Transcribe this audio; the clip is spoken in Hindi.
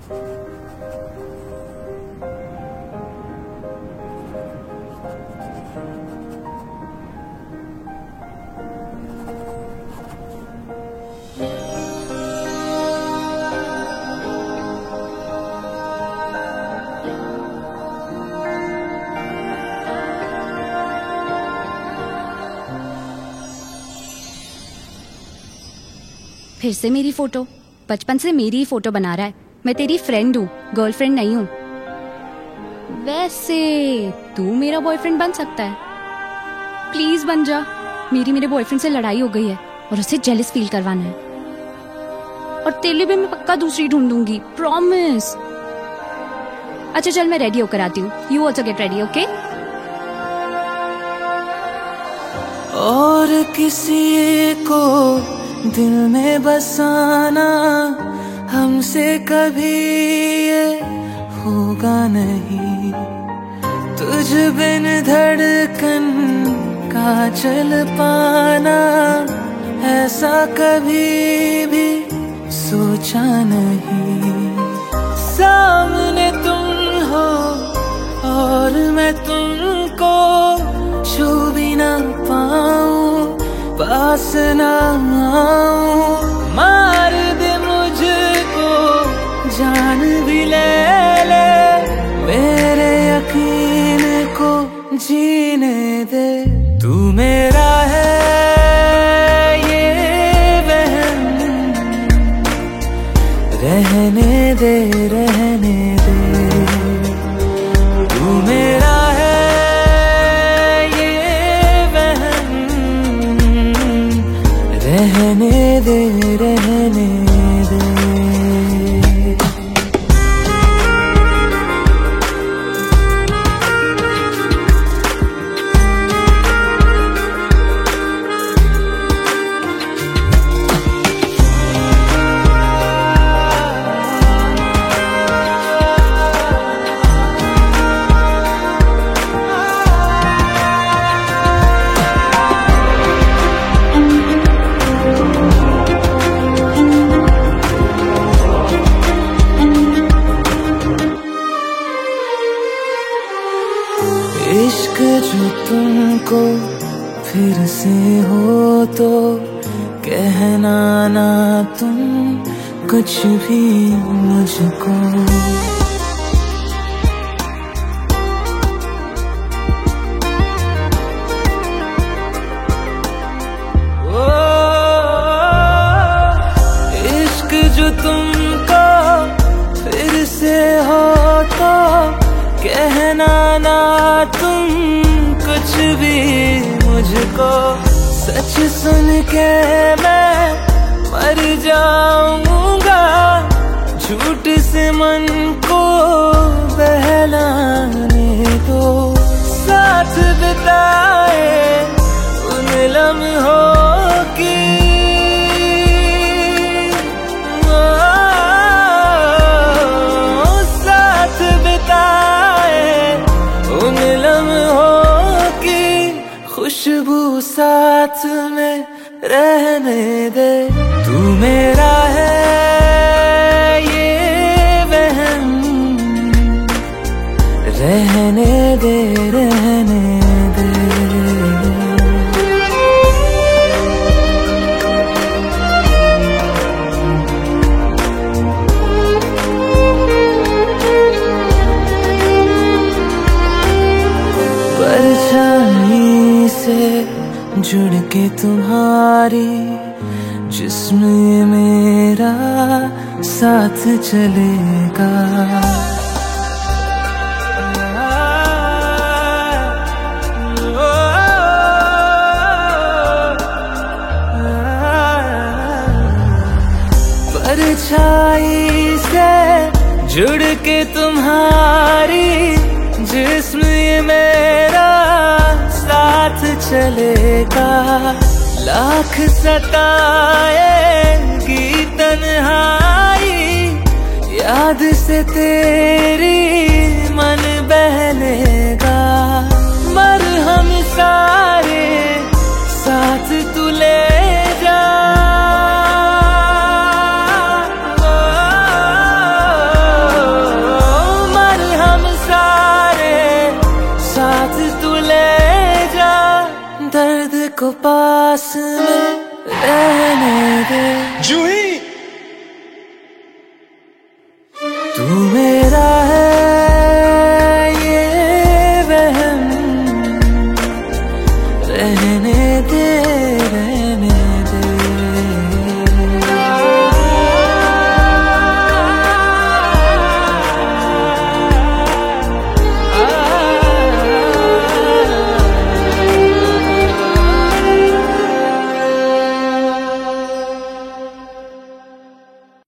फिर से मेरी फोटो, बचपन से मेरी ही फोटो बना रहा है। मैं तेरी फ्रेंड हूँ, गर्लफ्रेंड नहीं हूँ। वैसे तू मेरा बॉयफ्रेंड बन सकता है, प्लीज बन जा। मेरे बॉयफ्रेंड से लड़ाई हो गई है और उसे जेलस फील करवाना है। और तेरे लिए भी मैं पक्का दूसरी ढूंढूंगी, प्रॉमिस। अच्छा चल, मैं रेडी होकर आती हूँ। You also get ready, okay? और किसी को दिल में बसाना हमसे कभी ये होगा नहीं। तुझ बिन धड़कन का चल पाना ऐसा कभी भी सोचा नहीं। सामने तुम हो और मैं तुमको छू भी ना पाऊं, पास ना आऊं। मार दे मुझको, जान भी ले मेरे यकीन को जीने दे। तू मेरा है ये वहम, रहने दे रहने दे। तू मेरा रहने दे रहने दे। इश्क जो तुमको फिर से हो तो कहना ना तुम कुछ भी मुझको। इश्क जो तुमको फिर से हो तो कहना ना तुम कुछ भी मुझको। सच सुन के मैं मर जाऊंगा, झूठ से मन को बहलाने दो। साथ बिताए उन लम्हों की साथ बिताए उन लम्हों की खुशबू साथ में रहने दे। तू मेरा है ये वहम, रहने दे रहने दे। परछाई से जुड़ के तुम्हारी जिस्म ये मेरा साथ चलेगा। परछाई से जुड़ के तुम्हारी जिस्म ये मेरा साथ चलेगा। लाख सताएगी तन्हाई, याद से तेरी मन बहलेगा। मरहम सारे साथ तू ले जा। को पास में रहने दे। जूही